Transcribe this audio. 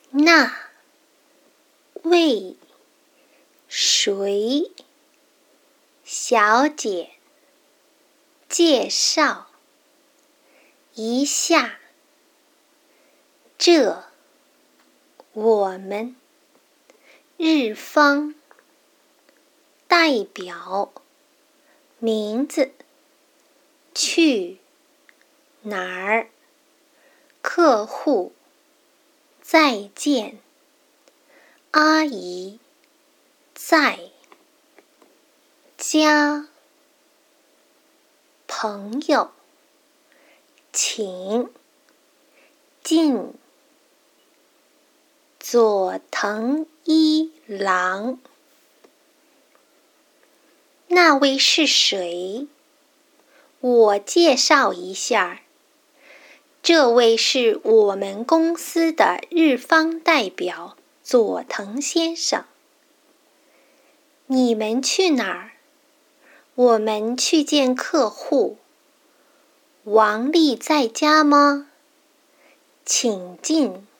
那位谁小姐介绍一下，这我们日方代表名字去哪儿？客户再见，阿姨在家，朋友请进，佐藤一郎。那位是谁？我介绍一下，这位是我们公司的日方代表佐藤先生。你们去哪儿？我们去见客户。王丽在家吗？请进。